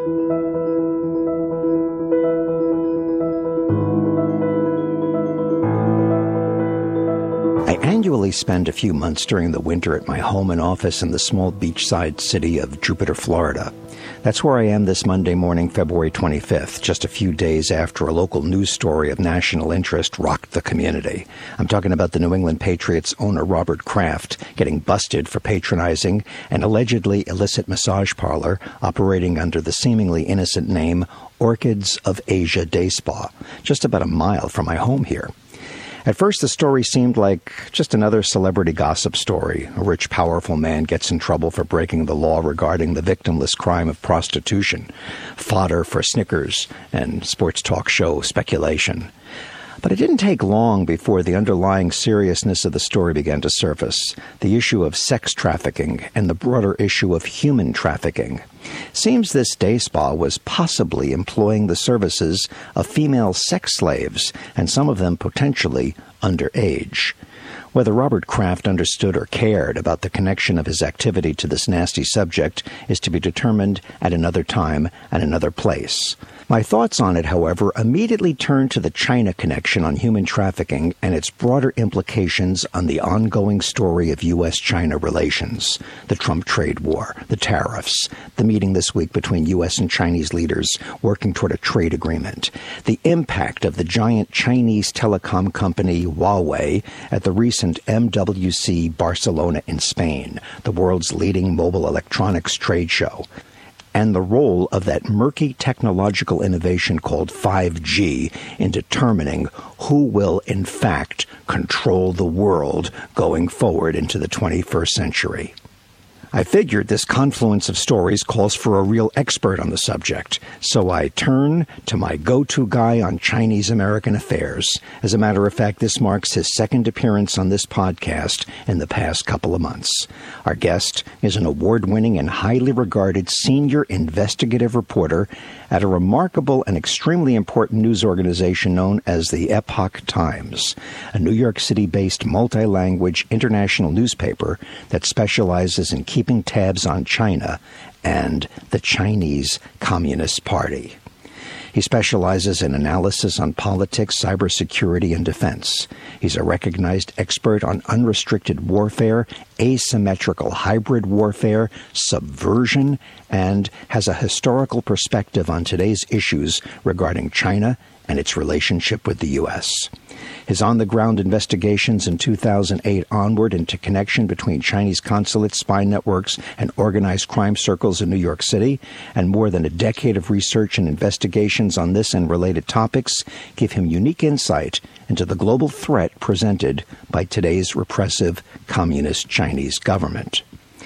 I annually spend a few months during the winter at my home and office in the small beachside city of Jupiter, Florida. That's where I am this Monday morning, February 25th, just a few days after a local news story of national interest rocked the community. I'm talking about the New England Patriots owner Robert Kraft getting busted for patronizing an allegedly illicit massage parlor operating under the seemingly innocent name Orchids of Asia Day Spa, just about a mile from my home here. At first, the story seemed like just another celebrity gossip story. A rich, powerful man gets in trouble for breaking the law regarding the victimless crime of prostitution, fodder for Snickers and sports talk show speculation. But it didn't take long before the underlying seriousness of the story began to surface, the issue of sex trafficking and the broader issue of human trafficking. Seems this day spa was possibly employing the services of female sex slaves, and some of them potentially underage. Whether Robert Kraft understood or cared about the connection of his activity to this nasty subject is to be determined at another time and another place. My thoughts on it, however, immediately turned to the China connection on human trafficking and its broader implications on the ongoing story of U.S.-China relations, the Trump trade war, the tariffs, the meeting this week between U.S. and Chinese leaders working toward a trade agreement, the impact of the giant Chinese telecom company Huawei at the recent MWC Barcelona in Spain, the world's leading mobile electronics trade show, and the role of that murky technological innovation called 5G in determining who will, in fact, control the world going forward into the 21st century. I figured this confluence of stories calls for a real expert on the subject, so I turn to my go-to guy on Chinese-American affairs. As a matter of fact, this marks his second appearance on this podcast in the past couple of months. Our guest is an award-winning and highly regarded senior investigative reporter at a remarkable and extremely important news organization known as the Epoch Times, a New York City-based multi-language international newspaper that specializes in keeping tabs on China and the Chinese Communist Party. He specializes in analysis on politics, cybersecurity, and defense. He's a recognized expert on unrestricted warfare, asymmetrical hybrid warfare, subversion, and has a historical perspective on today's issues regarding China and its relationship with the U.S. His on-the-ground investigations in 2008 onward into connection between Chinese consulates, spy networks, and organized crime circles in New York City, and more than a decade of research and investigations on this and related topics give him unique insight into the global threat presented by today's repressive communist Chinese government.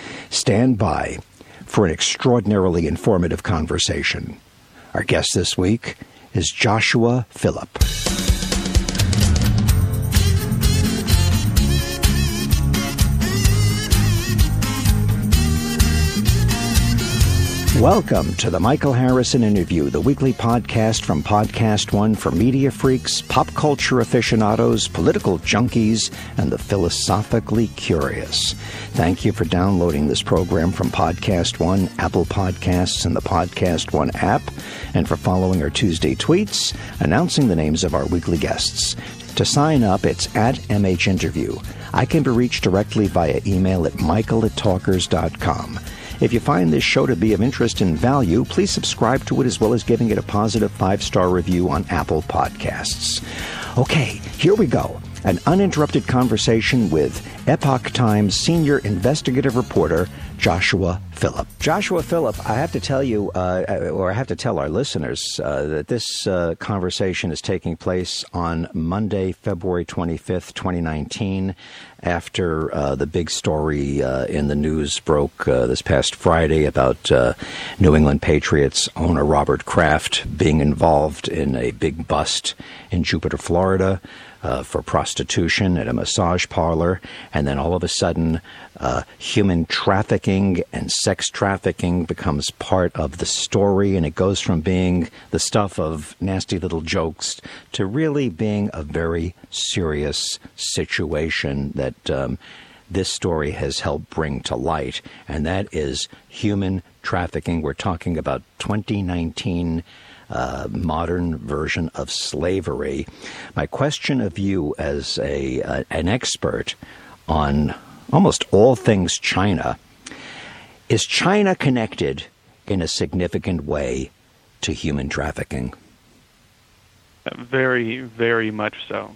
Stand by for an extraordinarily informative conversation. Our guest this week is Joshua Phillip. Welcome to the Michael Harrison Interview, the weekly podcast from Podcast One for media freaks, pop culture aficionados, political junkies, and the philosophically curious. Thank you for downloading this program from Podcast One, Apple Podcasts, and the Podcast One app, and for following our Tuesday tweets, announcing the names of our weekly guests. To sign up, it's at MHInterview. I can be reached directly via email at michael@talkers.com. If you find this show to be of interest and value, please subscribe to it as well as giving it a positive 5-star review on Apple Podcasts. Okay, here we go. An uninterrupted conversation with Epoch Times senior investigative reporter Joshua Phillip. Joshua Phillip, I have to tell you, or I have to tell our listeners, that this conversation is taking place on Monday, February 25th, 2019, after the big story in the news broke this past Friday about New England Patriots owner Robert Kraft being involved in a big bust in Jupiter, Florida, for prostitution at a massage parlor, and then all of a sudden human trafficking and sex trafficking becomes part of the story, and it goes from being the stuff of nasty little jokes to really being a very serious situation that this story has helped bring to light, and that is human trafficking. We're talking about 2019 modern version of slavery. My question of you as an expert on almost all things China, is China connected in a significant way to human trafficking? Very, very much so.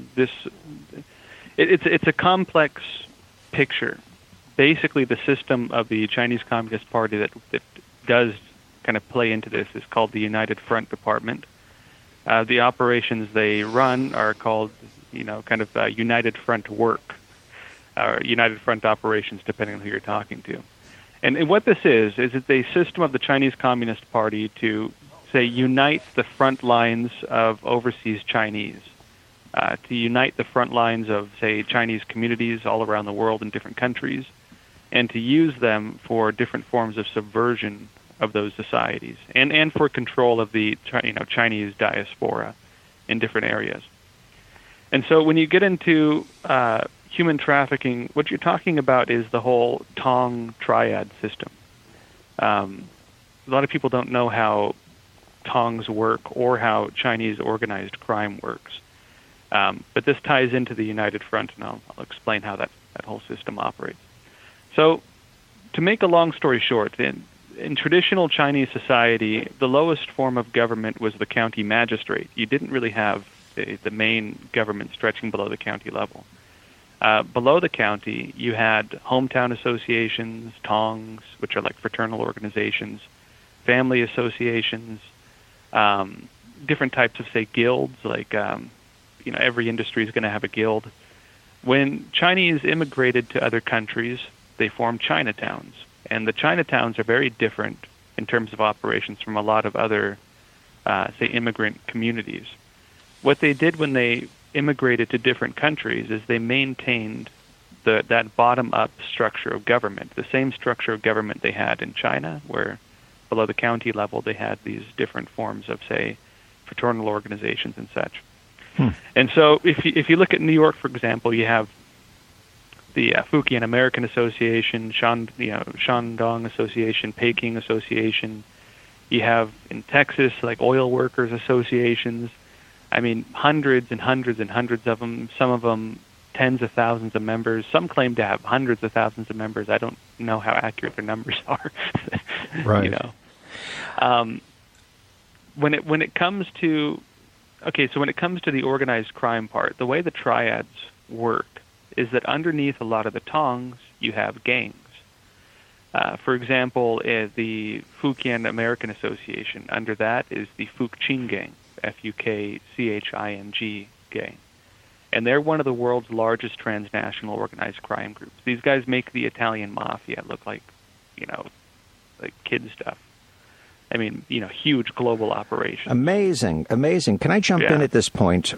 It's a complex picture. Basically, the system of the Chinese Communist Party that does kind of play into this is called the United Front Department. The operations they run are called, United Front Work, or United Front Operations, depending on who you're talking to. And what this is it's a system of the Chinese Communist Party to, say, unite the front lines of overseas Chinese, to unite the front lines of, say, Chinese communities all around the world in different countries, and to use them for different forms of subversion of those societies, and for control of the Chinese diaspora in different areas. And so when you get into human trafficking, what you're talking about is the whole Tong triad system. A lot of people don't know how Tongs work or how Chinese organized crime works. But this ties into the United Front, and I'll explain how that whole system operates. So, to make a long story short, in traditional Chinese society, the lowest form of government was the county magistrate. You didn't really have the main government stretching below the county level. Below the county, you had hometown associations, tongs, which are like fraternal organizations, family associations, different types of, say, guilds, like, every industry is going to have a guild. When Chinese immigrated to other countries, they formed Chinatowns. And the Chinatowns are very different in terms of operations from a lot of other, say, immigrant communities. What they did when they immigrated to different countries is they maintained that bottom-up structure of government, the same structure of government they had in China, where below the county level they had these different forms of, say, fraternal organizations and such. And so if you look at New York, for example, you have the Fujian American Association, Shandong Association, Peking Association. You have in Texas, like, oil workers associations. I mean, hundreds and hundreds and hundreds of them, some of them tens of thousands of members. Some claim to have hundreds of thousands of members. I don't know how accurate their numbers are. Right. When it comes to the organized crime part, the way the triads work is that underneath a lot of the tongs, you have gangs. For example, the Fujian American Association, under that is the Fuqing Gang, Fukching gang. And they're one of the world's largest transnational organized crime groups. These guys make the Italian mafia look like, like kid stuff. I mean, huge global operation. Amazing. Can I jump in at this point?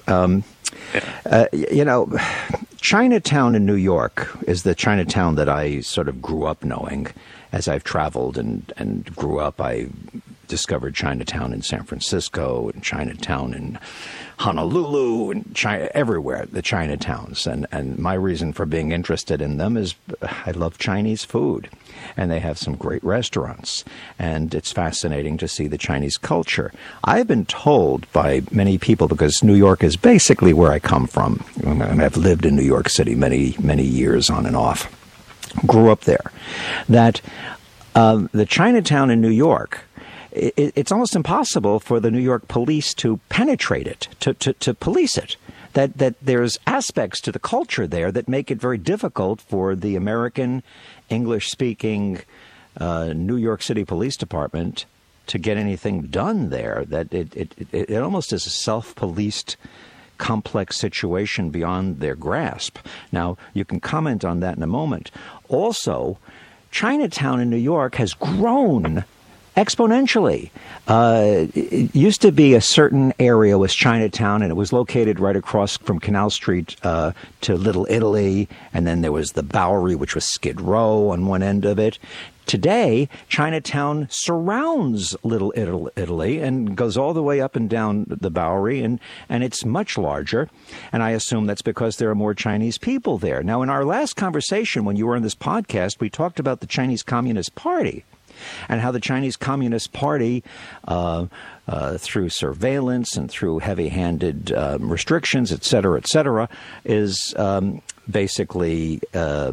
Chinatown in New York is the Chinatown that I sort of grew up knowing. As I've traveled and grew up, I discovered Chinatown in San Francisco and Chinatown in Honolulu and everywhere, the Chinatowns. And my reason for being interested in them is I love Chinese food, and they have some great restaurants, and it's fascinating to see the Chinese culture. I've been told by many people, because New York is basically where I come from, and I've lived in New York City many, many years on and off, grew up there, that the Chinatown in New York, it's almost impossible for the New York police to penetrate it, to police it. That there's aspects to the culture there that make it very difficult for the American English-speaking New York City Police Department to get anything done there. That it almost is a self-policed, complex situation beyond their grasp. Now, you can comment on that in a moment. Also, Chinatown in New York has grown exponentially. It used to be a certain area was Chinatown, and it was located right across from Canal Street to Little Italy, and then there was the Bowery, which was Skid Row on one end of it. Today, Chinatown surrounds Little Italy and goes all the way up and down the Bowery, and it's much larger, and I assume that's because there are more Chinese people there. Now, in our last conversation, when you were on this podcast, we talked about the Chinese Communist Party. and how the Chinese Communist Party, through surveillance and through heavy-handed restrictions, et cetera, is basically,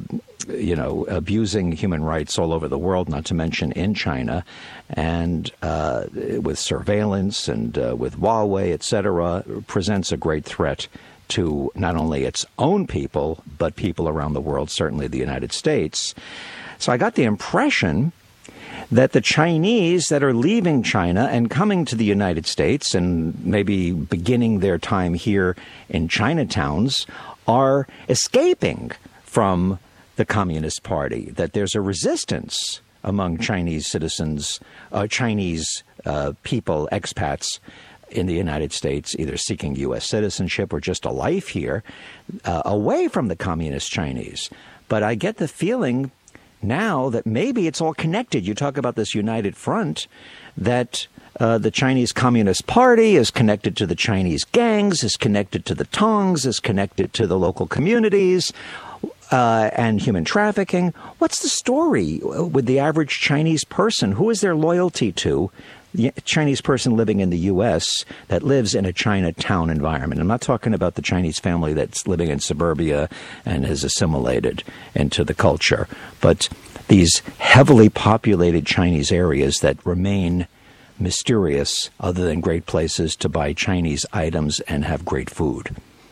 abusing human rights all over the world, not to mention in China, and with surveillance and with Huawei, et cetera, presents a great threat to not only its own people, but people around the world, certainly the United States. So I got the impression that the Chinese that are leaving China and coming to the United States and maybe beginning their time here in Chinatowns are escaping from the Communist Party, that there's a resistance among Chinese citizens, Chinese people, expats in the United States, either seeking U.S. citizenship or just a life here, away from the Communist Chinese. But I get the feeling now that maybe it's all connected. You talk about this united front, that the Chinese Communist Party is connected to the Chinese gangs, is connected to the Tongs, is connected to the local communities, and human trafficking. What's the story with the average Chinese person? Who is their loyalty to? The Chinese person living in the U.S. that lives in a Chinatown environment. I'm not talking about the Chinese family that's living in suburbia and has assimilated into the culture, but these heavily populated Chinese areas that remain mysterious other than great places to buy Chinese items and have great food.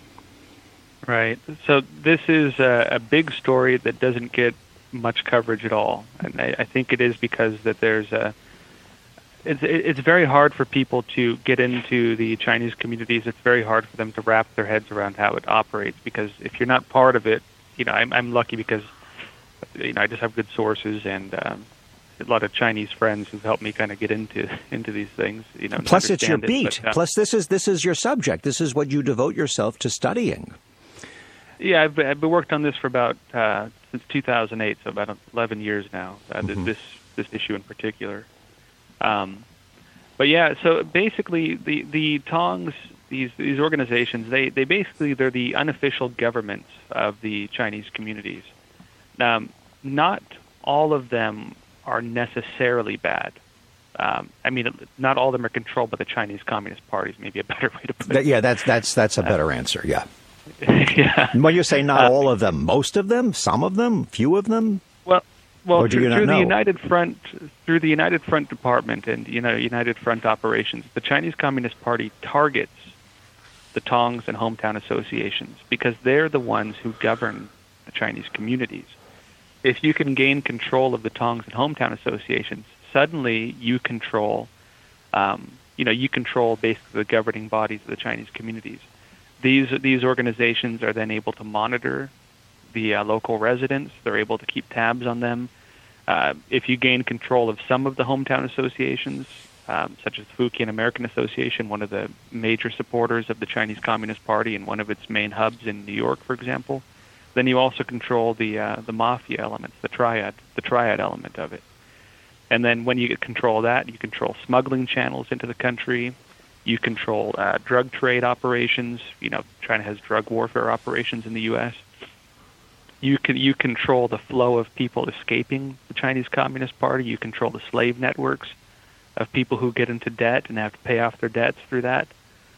Right. So this is a big story that doesn't get much coverage at all. And I think it is because that there's it's very hard for people to get into the Chinese communities. It's very hard for them to wrap their heads around how it operates, because if you're not part of it, I'm lucky because, I just have good sources and a lot of Chinese friends who've helped me kind of get into these things. Plus, it's your beat. Plus, this is your subject. This is what you devote yourself to studying. Yeah, I've been worked on this for about since 2008, so about 11 years now. This issue in particular. But yeah, so basically the Tongs, these organizations, they're the unofficial governments of the Chinese communities. Not all of them are necessarily bad. Not all of them are controlled by the Chinese Communist Party is maybe a better way to put it. Yeah, that's a better answer. Yeah. Yeah. When you say not all of them, most of them, some of them, few of them. Well, through the United Front Department and United Front operations, the Chinese Communist Party targets the Tongs and hometown associations because they're the ones who govern the Chinese communities. If you can gain control of the Tongs and hometown associations, suddenly you control, basically the governing bodies of the Chinese communities. These organizations are then able to monitor the local residents. They're able to keep tabs on them. If you gain control of some of the hometown associations, such as the Fukien American Association, one of the major supporters of the Chinese Communist Party and one of its main hubs in New York, for example, then you also control the mafia elements, the triad element of it. And then when you get control of that, you control smuggling channels into the country. You control drug trade operations. China has drug warfare operations in the U.S. You control the flow of people escaping the Chinese Communist Party. You control the slave networks of people who get into debt and have to pay off their debts through that.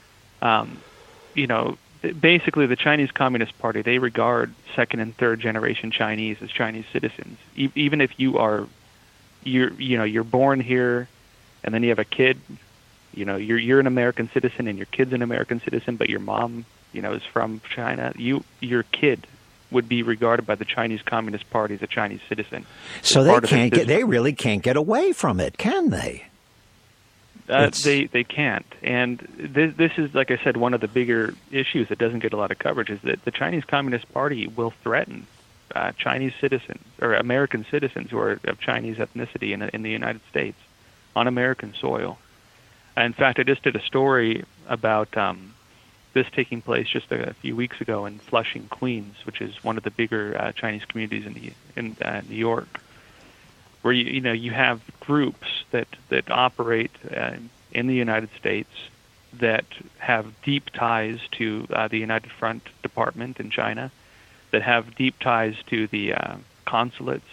Basically, the Chinese Communist Party, they regard second and third generation Chinese as Chinese citizens. Even if you're born here, and then you have a kid. You're an American citizen and your kid's an American citizen, but your mom, is from China. Your kid would be regarded by the Chinese Communist Party as a Chinese citizen. So they really can't get away from it, can they? They can't. And this is, like I said, one of the bigger issues that doesn't get a lot of coverage is that the Chinese Communist Party will threaten Chinese citizens or American citizens who are of Chinese ethnicity in the United States on American soil. In fact, I just did a story about this taking place just a few weeks ago in Flushing, Queens, which is one of the bigger Chinese communities in New York, where you have groups that operate in the United States that have deep ties to the United Front Department in China, that have deep ties to the consulates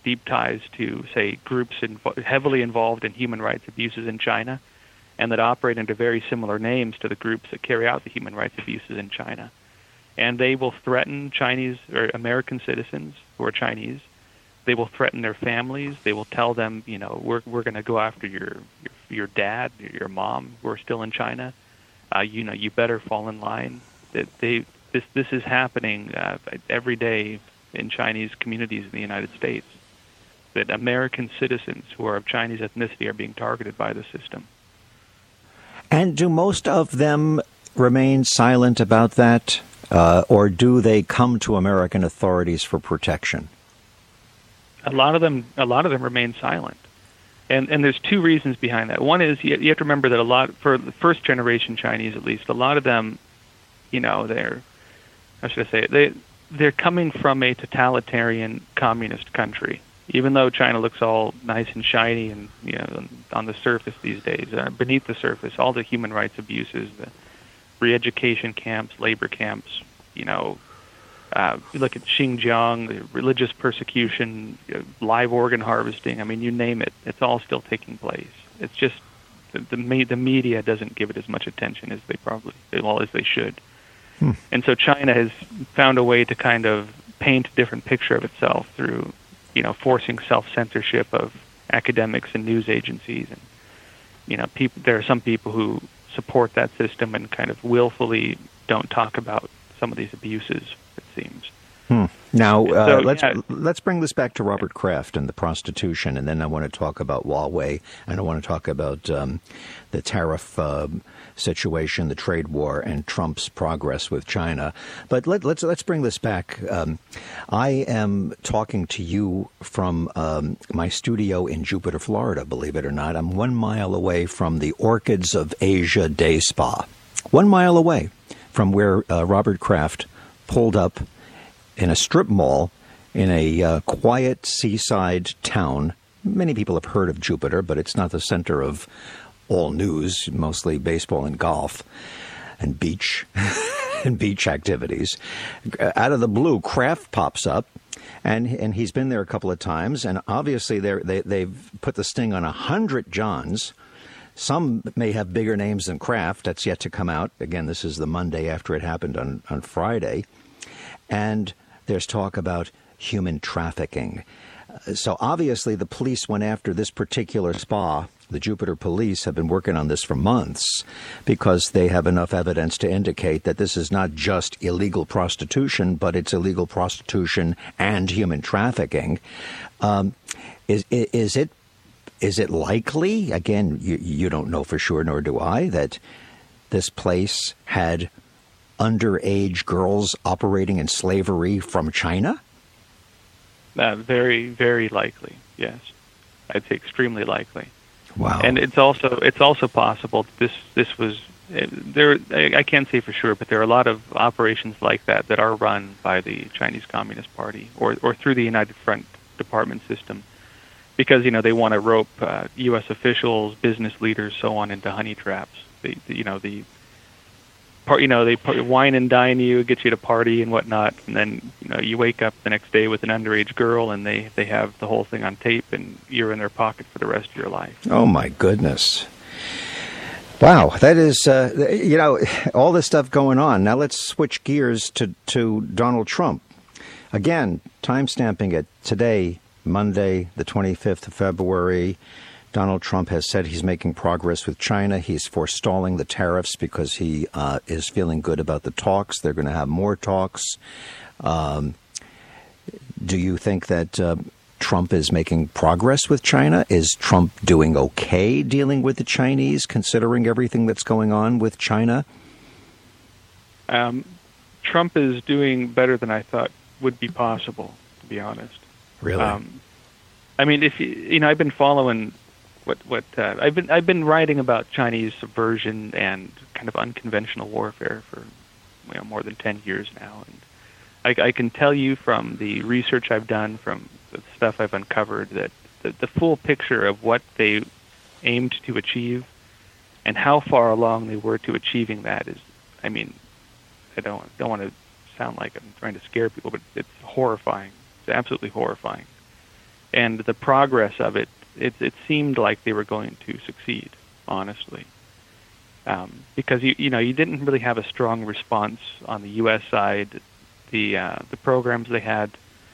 deep ties to, say, groups heavily involved in human rights abuses in China, and that operate under very similar names to the groups that carry out the human rights abuses in China. And they will threaten Chinese or American citizens who are Chinese. They will threaten their families. They will tell them, we're going to go after your dad, your mom, who are still in China. You better fall in line. This is happening every day in Chinese communities in the United States. That American citizens who are of Chinese ethnicity are being targeted by the system. And do most of them remain silent about that, or do they come to American authorities for protection? A lot of them remain silent, and there's two reasons behind that. One is you have to remember that for the first generation Chinese at least, a lot of them, they're coming from a totalitarian communist country. Even though China looks all nice and shiny and on the surface these days, beneath the surface, all the human rights abuses, the re-education camps, labor camps, you look at Xinjiang, the religious persecution, live organ harvesting. I mean, you name it, it's all still taking place. It's just the media doesn't give it as much attention as they should. And so China has found a way to kind of paint a different picture of itself through forcing self-censorship of academics and news agencies. And, there are some people who support that system and kind of willfully don't talk about some of these abuses, it seems. Now, let's bring this back to Robert Kraft and the prostitution, and then I want to talk about Huawei, and I want to talk about the tariff situation, the trade war, and Trump's progress with China. But let's bring this back. I am talking to you from my studio in Jupiter, Florida, believe it or not. I'm 1 mile away from the Orchids of Asia Day Spa, 1 mile away from where Robert Kraft pulled up in a strip mall in a quiet seaside town. Many people have heard of Jupiter, but it's not the center of all news, mostly baseball and golf and beach and beach activities. Out of the blue, Kraft pops up, and he's been there a couple of times, and obviously they've put the sting on 100 Johns. Some may have bigger names than Kraft. That's yet to come out. Again, this is the Monday after it happened on Friday. And there's talk about human trafficking. So obviously the police went after this particular spa. The Jupiter police have been working on this for months because they have enough evidence to indicate that this is not just illegal prostitution, but it's illegal prostitution and human trafficking. Is it likely, again, you don't know for sure, nor do I, that this place had underage girls operating in slavery from China? Very, very likely, yes. I'd say extremely likely. Wow. And it's also possible this was there. I can't say for sure, but there are a lot of operations like that are run by the Chinese Communist Party or through the United Front Department system, because they want to rope U.S. officials, business leaders, so on into honey traps. They wine and dine you, get you to party and whatnot, and then you wake up the next day with an underage girl, and they have the whole thing on tape, and you're in their pocket for the rest of your life. Oh my goodness! Wow, that is all this stuff going on. Now let's switch gears to Donald Trump. Again, timestamping it today, Monday, the 25th of February. Donald Trump has said he's making progress with China. He's forestalling the tariffs because he is feeling good about the talks. They're going to have more talks. Do you think that Trump is making progress with China? Is Trump doing okay dealing with the Chinese, considering everything that's going on with China? Trump is doing better than I thought would be possible, to be honest. Really? I mean, if I've been following I've been writing about Chinese subversion and kind of unconventional warfare for more than 10 years now, and I can tell you from the research I've done, from the stuff I've uncovered, that the full picture of what they aimed to achieve and how far along they were to achieving that is, I mean, I don't want to sound like I'm trying to scare people, but it's horrifying. It's absolutely horrifying. and the progress of it, it seemed like they were going to succeed, honestly. Because you didn't really have a strong response on the U.S. side. The programs they had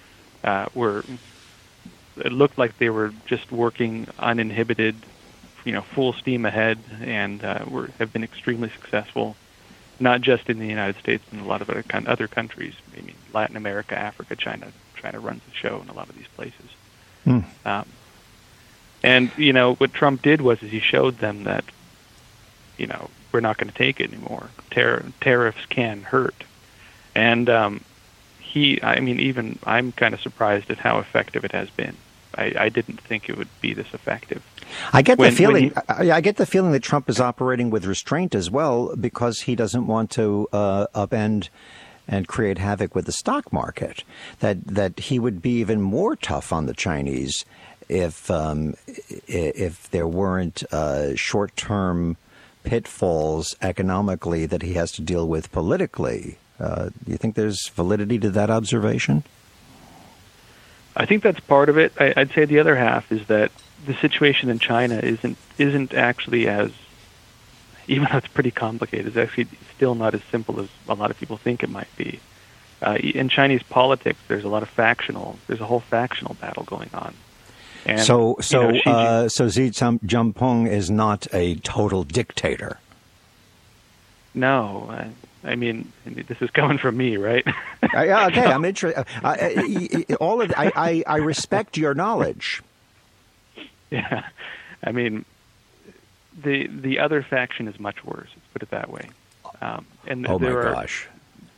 it looked like they were just working uninhibited, full steam ahead, and have been extremely successful, not just in the United States, but in a lot of other countries. I mean, Latin America, Africa, China runs the show in a lot of these places. And what Trump did was he showed them that we're not going to take it anymore. Tariffs can hurt, and I'm kind of surprised at how effective it has been. I didn't think it would be this effective. I get the feeling that Trump is operating with restraint as well, because he doesn't want to upend and create havoc with the stock market. That he would be even more tough on the Chinese if there weren't short-term pitfalls economically that he has to deal with politically. Do you think there's validity to that observation? I think that's part of it. I'd say the other half is that the situation in China isn't actually as, even though it's pretty complicated, it's actually still not as simple as a lot of people think it might be. In Chinese politics, there's a whole factional battle going on. And, so Xi Jinping is not a total dictator. No, I mean, this is coming from me, right? Okay, I'm interested. I respect your knowledge. Yeah, I mean, the other faction is much worse. Let's put it that way. Gosh.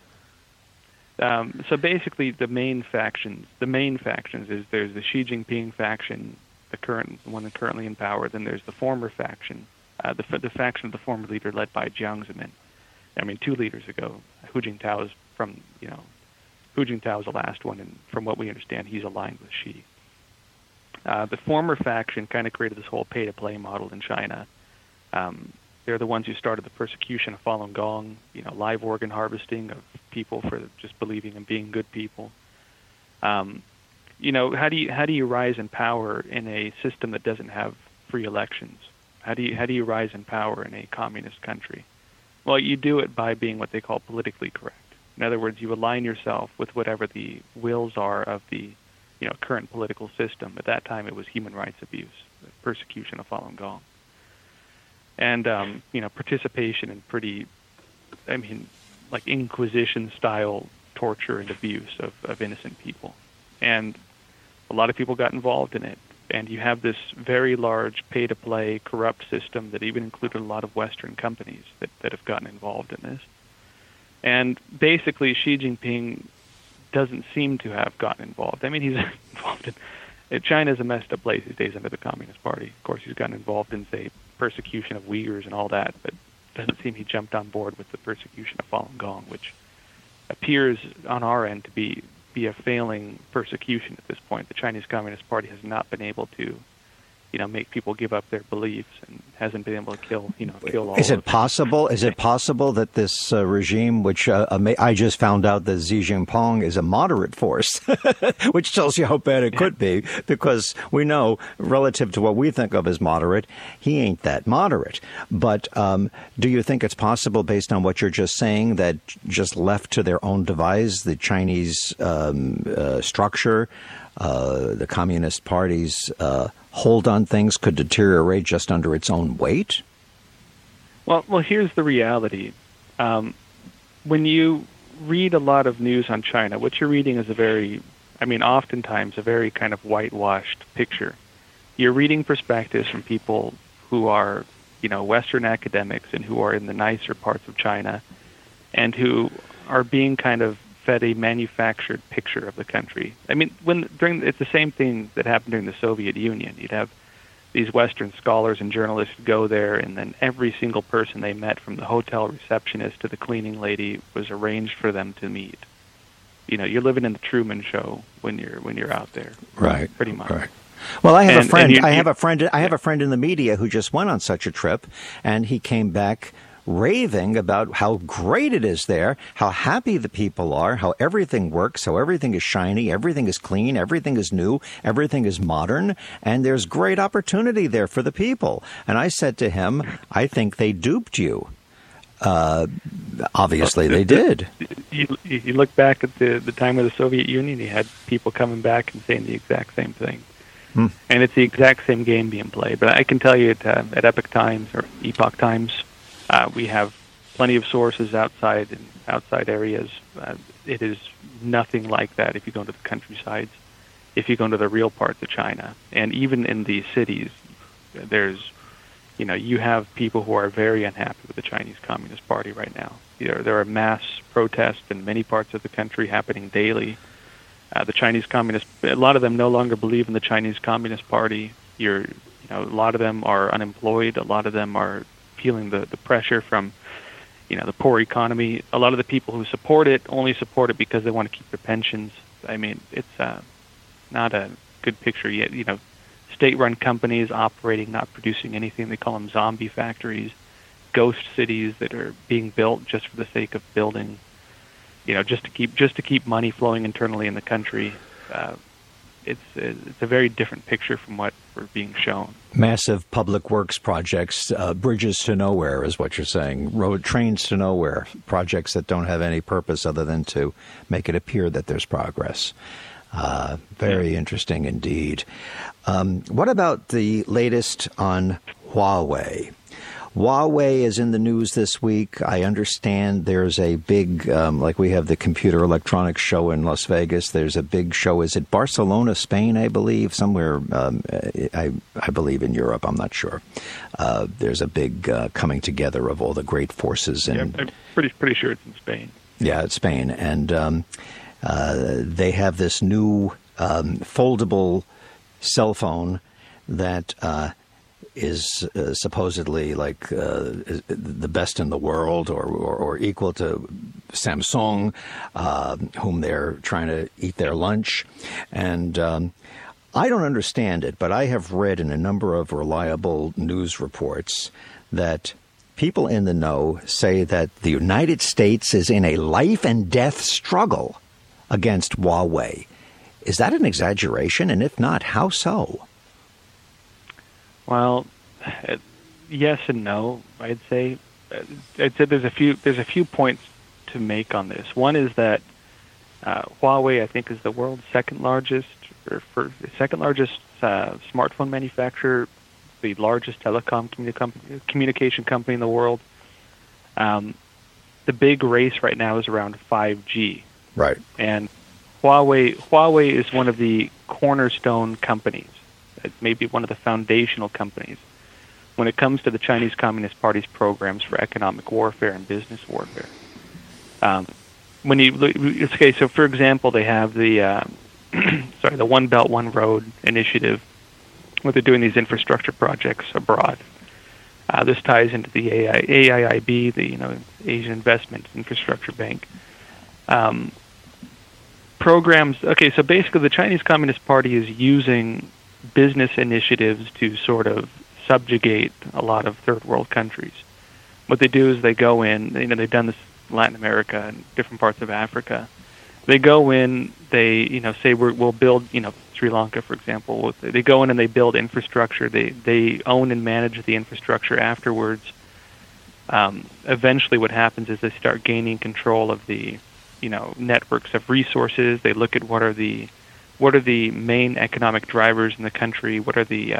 So basically, the main factions is there's the Xi Jinping faction, the one currently in power. Then there's the former faction, the faction of the former leader led by Jiang Zemin. 2 leaders ago, Hu Jintao is the last one, and from what we understand, he's aligned with Xi. The former faction kind of created this whole pay-to-play model in China. They're the ones who started the persecution of Falun Gong, live organ harvesting of people for just believing and being good people. How do you rise in power in a system that doesn't have free elections? How do you rise in power in a communist country? Well, you do it by being what they call politically correct. In other words, you align yourself with whatever the wills are of the current political system. At that time, it was human rights abuse, the persecution of Falun Gong, and participation in pretty, like Inquisition-style torture and abuse of innocent people. And a lot of people got involved in it. And you have this very large pay-to-play corrupt system that even included a lot of Western companies that have gotten involved in this. And basically, Xi Jinping doesn't seem to have gotten involved. He's involved in... China's a messed up place these days under the Communist Party. Of course, he's gotten involved in, say, persecution of Uyghurs and all that, but it doesn't seem he jumped on board with the persecution of Falun Gong, which appears on our end to be a failing persecution at this point. The Chinese Communist Party has not been able to, make people give up their beliefs, and hasn't been able to kill all. Is it possible that this regime, which I just found out that Xi Jinping is a moderate force, which tells you how bad it could be, because we know, relative to what we think of as moderate, he ain't that moderate. But do you think it's possible, based on what you're just saying, that just left to their own device, the Chinese structure, the Communist Party's hold on things could deteriorate just under its own weight? Well, here's the reality. When you read a lot of news on China, what you're reading is oftentimes a very kind of whitewashed picture. You're reading perspectives from people who are, Western academics and who are in the nicer parts of China, and who are being kind of fed a manufactured picture of the country. It's the same thing that happened during the Soviet Union. You'd have these Western scholars and journalists go there, and then every single person they met, from the hotel receptionist to the cleaning lady, was arranged for them to meet. You're living in the Truman Show when you're out there, right? Pretty much. Right. Well, I have a friend in the media who just went on such a trip, and he came back raving about how great it is there, how happy the people are, how everything works, how everything is shiny, everything is clean, everything is new, everything is modern, and there's great opportunity there for the people. And I said to him, I think they duped you. Obviously, they did. You look back at the time of the Soviet Union, you had people coming back and saying the exact same thing. And it's the exact same game being played. But I can tell you at Epoch Times or Epoch Times, we have plenty of sources outside areas. It is nothing like that if you go into the countrysides, if you go into the real parts of China. And even in the cities, you have people who are very unhappy with the Chinese Communist Party right now. There are mass protests in many parts of the country happening daily. The Chinese Communist, a lot of them no longer believe in the Chinese Communist Party. A lot of them are unemployed. A lot of them are feeling the pressure from, the poor economy. A lot of the people who support it only support it because they want to keep their pensions. I mean, it's not a good picture yet. State-run companies operating, not producing anything. They call them zombie factories, ghost cities that are being built just for the sake of building. Just to keep money flowing internally in the country. It's a very different picture from what we're being shown. Massive public works projects, bridges to nowhere is what you're saying. Trains to nowhere, projects that don't have any purpose other than to make it appear that there's progress. Very interesting indeed. What about the latest on Huawei? Huawei is in the news this week. I understand there's a big, like we have the Computer Electronics Show in Las Vegas. There's a big show. Is it Barcelona, Spain, I believe? Somewhere, I believe in Europe. I'm not sure. There's a big coming together of all the great forces. I'm pretty sure it's in Spain. Yeah, it's Spain. And they have this new foldable cell phone that is supposedly like the best in the world or equal to Samsung, whom they're trying to eat their lunch. And I don't understand it, but I have read in a number of reliable news reports that people in the know say that the United States is in a life and death struggle against Huawei. Is that an exaggeration? And if not, how so? Well, yes and no. I'd say there's a few points to make on this. One is that Huawei, I think, is the world's second largest smartphone manufacturer, the largest telecom communication company in the world. The big race right now is around 5G. Right. And Huawei is one of the cornerstone companies. It's maybe one of the foundational companies when it comes to the Chinese Communist Party's programs for economic warfare and business warfare. So for example, they have the the One Belt, One Road initiative, where they're doing these infrastructure projects abroad. This ties into the AIIB, the Asian Investment Infrastructure Bank. Programs. Okay, so basically, the Chinese Communist Party is using business initiatives to sort of subjugate a lot of third world countries. What they do is they go in, they've done this in Latin America and different parts of Africa. They go in, they say we'll build, Sri Lanka, for example. They go in and they build infrastructure. They own and manage the infrastructure afterwards. Eventually what happens is they start gaining control of the networks of resources. They look at what are the main economic drivers in the country, what are the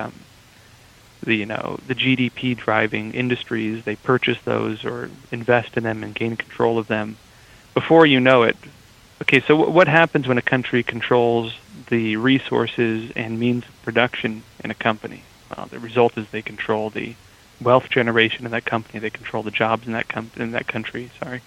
GDP driving industries. They purchase those or invest in them and gain control of them. Before you know it, okay, so what happens when a country controls the resources and means of production in a company? Well, the result is they control the wealth generation in that company. They control the jobs in that country. Sorry.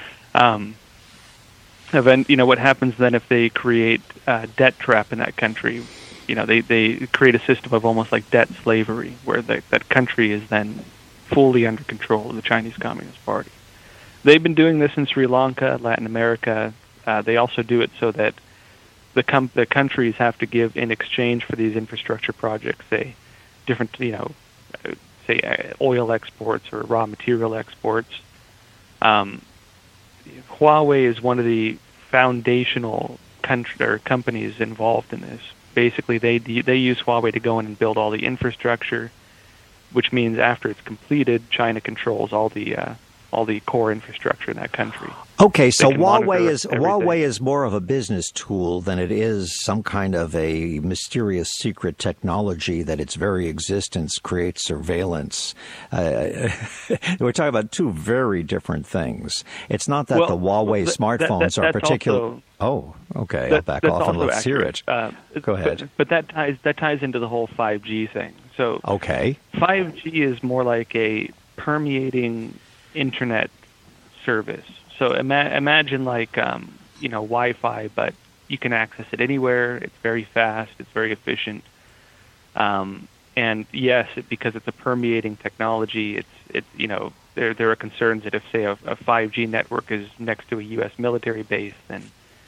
What happens then if they create a debt trap in that country? They create a system of almost like debt slavery, where that country is then fully under control of the Chinese Communist Party. They've been doing this in Sri Lanka, Latin America. They also do it so that the countries have to give in exchange for these infrastructure projects, say say, oil exports or raw material exports. Huawei is one of the foundational companies involved in this. Basically, they use Huawei to go in and build all the infrastructure, which means after it's completed, China controls all the core infrastructure in that country. Okay, so Huawei is more of a business tool than it is some kind of a mysterious secret technology that its very existence creates surveillance. We're talking about two very different things. It's not that the Huawei smartphones are particular. Oh, okay. I'll back off and let's hear it. Go ahead. But that ties into the whole 5G thing. So okay, 5G is more like a permeating internet service. So imagine like Wi-Fi, but you can access it anywhere. It's very fast. It's very efficient. And yes, because it's a permeating technology, there are concerns that if say a 5G network is next to a U.S. military base, then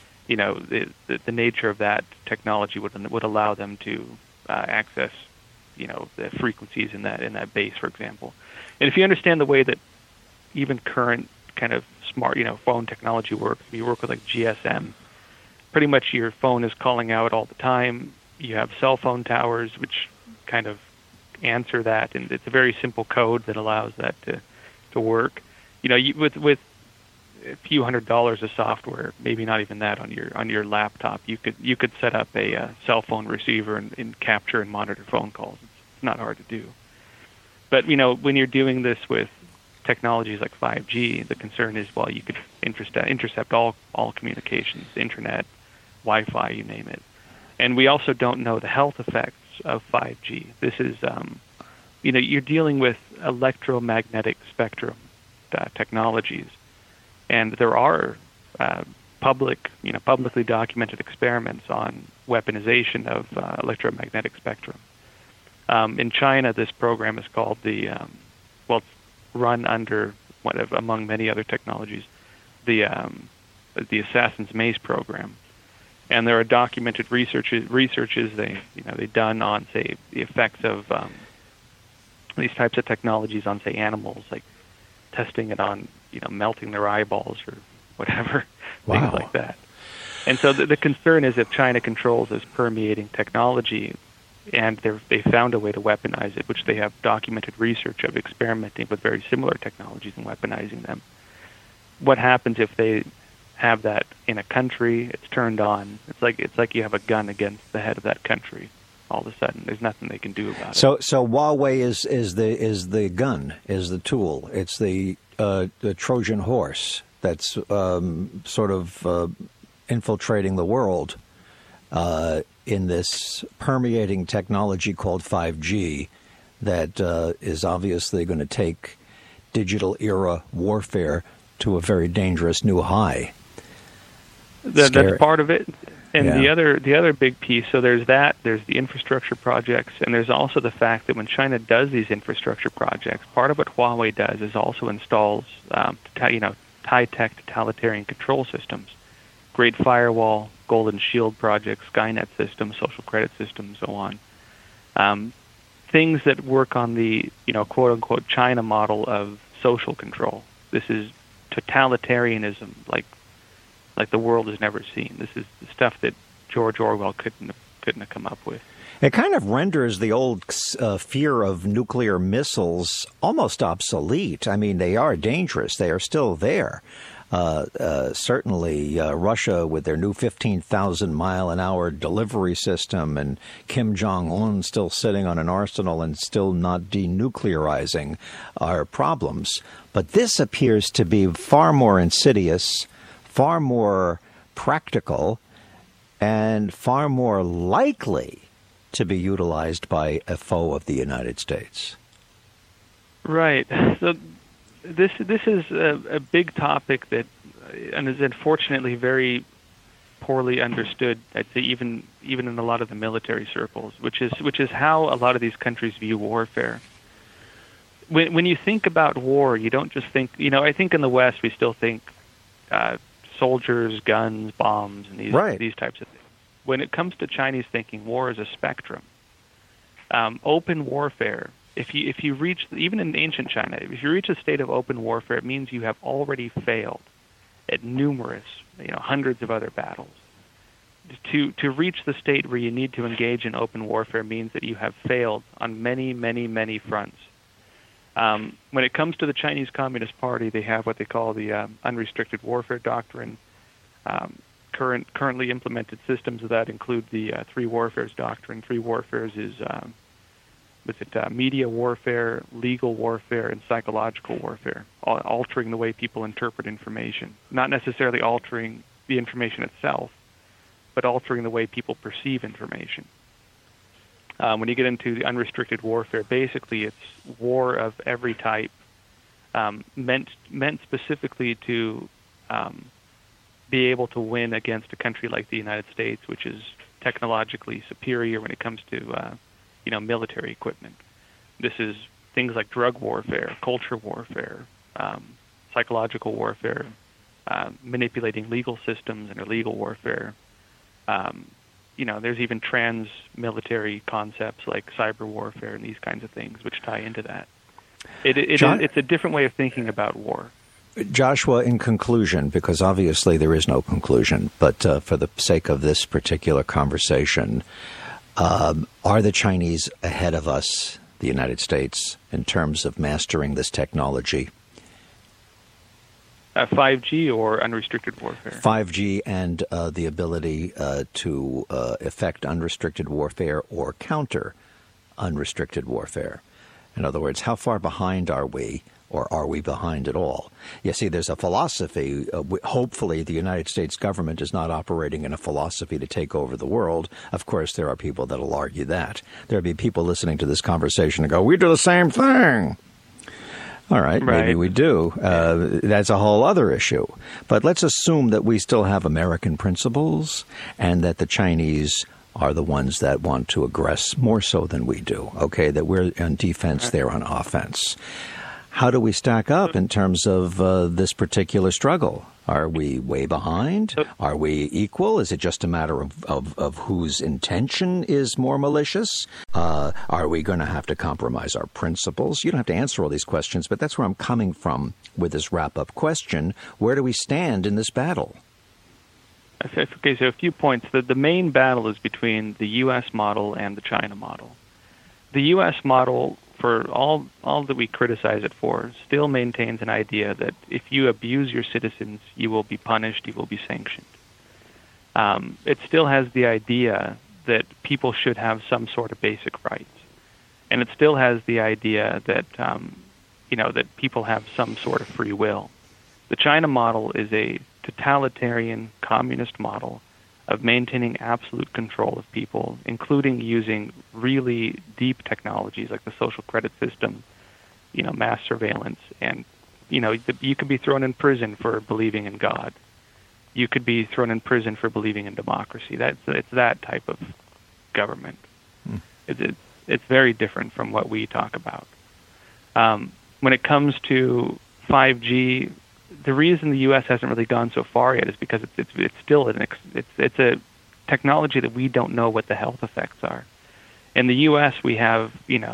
the nature of that technology would allow them to access the frequencies in that base, for example. And if you understand the way that even current kind of smart, phone technology works. You work with like GSM. Pretty much your phone is calling out all the time. You have cell phone towers which kind of answer that, and it's a very simple code that allows that to work. With a few $100s of software, maybe not even that on your laptop, you could set up a cell phone receiver and capture and monitor phone calls. It's not hard to do. But when you're doing this with technologies like 5G, the concern is, well, you could intercept all communications, internet, Wi-Fi, you name it. And we also don't know the health effects of 5G. This is, you're dealing with electromagnetic spectrum technologies, and there are publicly documented experiments on weaponization of electromagnetic spectrum. In China, this program is called it's run under among many other technologies, the Assassin's Mace program, and there are documented researches they've done on, say, the effects of these types of technologies on, say, animals, like testing it on melting their eyeballs or whatever. Wow. Things like that. And so the concern is if China controls this permeating technology, and they found a way to weaponize it, which they have documented research of experimenting with very similar technologies and weaponizing them. What happens if they have that in a country? It's turned on. It's like you have a gun against the head of that country. All of a sudden, there's nothing they can do about it. So Huawei is the gun, is the tool. It's the Trojan horse that's sort of infiltrating the world. In this permeating technology called 5G that is obviously going to take digital era warfare to a very dangerous new high. That's part of it. And the other big piece, so there's the infrastructure projects, and there's also the fact that when China does these infrastructure projects, part of what Huawei does is also installs high-tech totalitarian control systems. Great Firewall, Golden Shield project, Skynet system, social credit system, so on. Things that work on the, quote-unquote China model of social control. This is totalitarianism, like the world has never seen. This is the stuff that George Orwell couldn't have come up with. It kind of renders the old fear of nuclear missiles almost obsolete. I mean, they are dangerous. They are still there. Certainly Russia with their new 15,000-mile-an-hour delivery system, and Kim Jong-un still sitting on an arsenal and still not denuclearizing are problems. But this appears to be far more insidious, far more practical, and far more likely to be utilized by a foe of the United States. Right. So this is a big topic that and is unfortunately very poorly understood. I'd say even in a lot of the military circles, which is how a lot of these countries view warfare. When you think about war, you don't just think. I think in the West we still think soldiers, guns, bombs, and these types of things. When it comes to Chinese thinking, war is a spectrum. Open warfare if you reach, even in ancient China, if you reach a state of open warfare, it means you have already failed at numerous, hundreds of other battles. To reach the state where you need to engage in open warfare means that you have failed on many, many, many fronts. When it comes to the Chinese Communist Party, they have what they call the unrestricted warfare doctrine. Currently implemented systems of that include the three warfares doctrine. Three warfares is media warfare, legal warfare, and psychological warfare, altering the way people interpret information. Not necessarily altering the information itself, but altering the way people perceive information. When you get into the unrestricted warfare, basically it's war of every type, meant specifically to be able to win against a country like the United States, which is technologically superior when it comes to military equipment. This is things like drug warfare, culture warfare, psychological warfare, manipulating legal systems and illegal warfare. There's even trans-military concepts like cyber warfare and these kinds of things which tie into that. It's a different way of thinking about war. Joshua, in conclusion, because obviously there is no conclusion, but for the sake of this particular conversation, are the Chinese ahead of us, the United States, in terms of mastering this technology? 5G or unrestricted warfare? 5G and the ability to effect unrestricted warfare or counter unrestricted warfare. In other words, how far behind are we, or are we behind at all? You see, there's a philosophy. Hopefully, the United States government is not operating in a philosophy to take over the world. Of course, there are people that will argue that. There'll be people listening to this conversation and go, we do the same thing. All right, maybe we do. That's a whole other issue. But let's assume that we still have American principles and that the Chinese are the ones that want to aggress more so than we do, okay, that we're on defense, they're on offense. How do we stack up in terms of this particular struggle? Are we way behind? Are we equal? Is it just a matter of whose intention is more malicious? Are we going to have to compromise our principles? You don't have to answer all these questions, but that's where I'm coming from with this wrap-up question. Where do we stand in this battle? Okay, so a few points. The main battle is between the U.S. model and the China model. The U.S. model, for all that we criticize it for, still maintains an idea that if you abuse your citizens, you will be punished, you will be sanctioned. It still has the idea that people should have some sort of basic rights. And it still has the idea that, that people have some sort of free will. The China model is a totalitarian communist model of maintaining absolute control of people, including using really deep technologies like the social credit system, mass surveillance, and, you could be thrown in prison for believing in God. You could be thrown in prison for believing in democracy. It's that type of government. It's very different from what we talk about. When it comes to 5G, the reason the U.S. hasn't really gone so far yet is because it's still it's a technology that we don't know what the health effects are. In the U.S., we have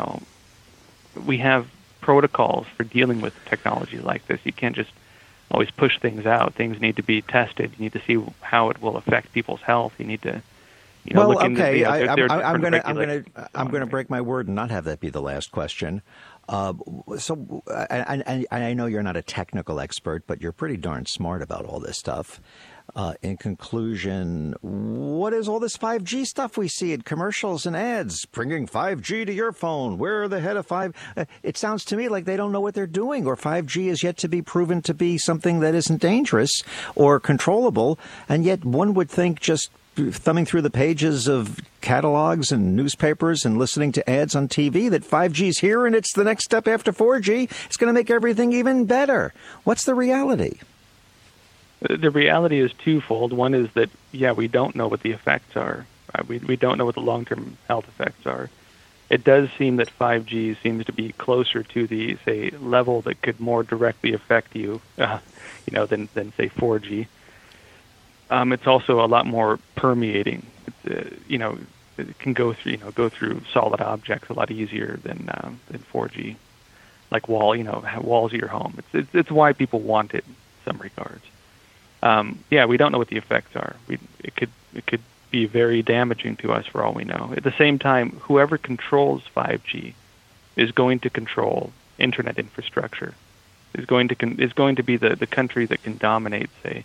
protocols for dealing with technology like this. You can't just always push things out. Things need to be tested. You need to see how it will affect people's health. You need to look into. Okay, I'm going to break my word and not have that be the last question. So I know you're not a technical expert, but you're pretty darn smart about all this stuff. In conclusion, what is all this 5G stuff we see in commercials and ads? Bringing 5G to your phone. We're the head of 5. It sounds to me like they don't know what they're doing, or 5G is yet to be proven to be something that isn't dangerous or controllable. And yet one would think, just thumbing through the pages of catalogs and newspapers and listening to ads on TV, that 5G's here and it's the next step after 4G. It's going to make everything even better. What's the reality? The reality is twofold. One is that, we don't know what the effects are. We don't know what the long-term health effects are. It does seem that 5G seems to be closer to the, say, level that could more directly affect you, than say 4G. It's also a lot more permeating. it can go through solid objects a lot easier than 4G, like walls of your home. It's why people want it in some regards. We don't know what the effects are. It could be very damaging to us for all we know. At the same time, whoever controls 5G is going to control internet infrastructure. Is going to be the country that can dominate, say,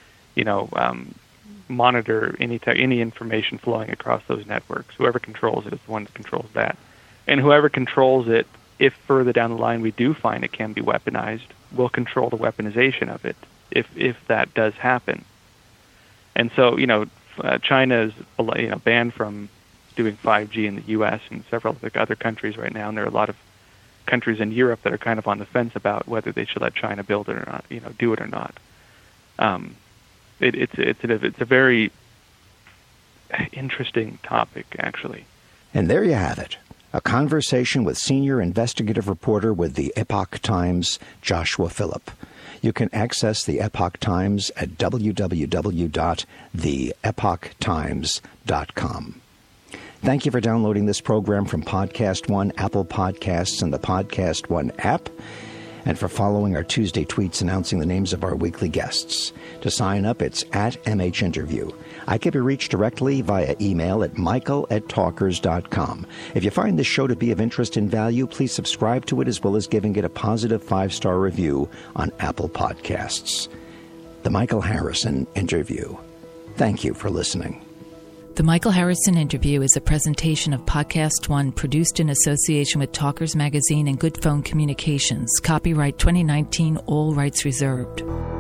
monitor any information flowing across those networks. Whoever controls it is the one that controls that. And whoever controls it, if further down the line we do find it can be weaponized, will control the weaponization of it, if that does happen. And so, China is banned from doing 5G in the U.S. and several of the other countries right now, and there are a lot of countries in Europe that are kind of on the fence about whether they should let China build it or not, do it or not. It's a very interesting topic, actually. And there you have it, a conversation with senior investigative reporter with the Epoch Times, Joshua Phillip. You can access the Epoch Times at www.theepochtimes.com. Thank you for downloading this program from Podcast One, Apple Podcasts, and the Podcast One app, and for following our Tuesday tweets announcing the names of our weekly guests. To sign up, it's @MHInterview. I can be reached directly via email at michael@talkers.com. If you find this show to be of interest and value, please subscribe to it as well as giving it a positive 5-star review on Apple Podcasts. The Michael Harrison Interview. Thank you for listening. The Michael Harrison Interview is a presentation of Podcast One, produced in association with Talkers Magazine and Good Phone Communications. Copyright 2019, all rights reserved.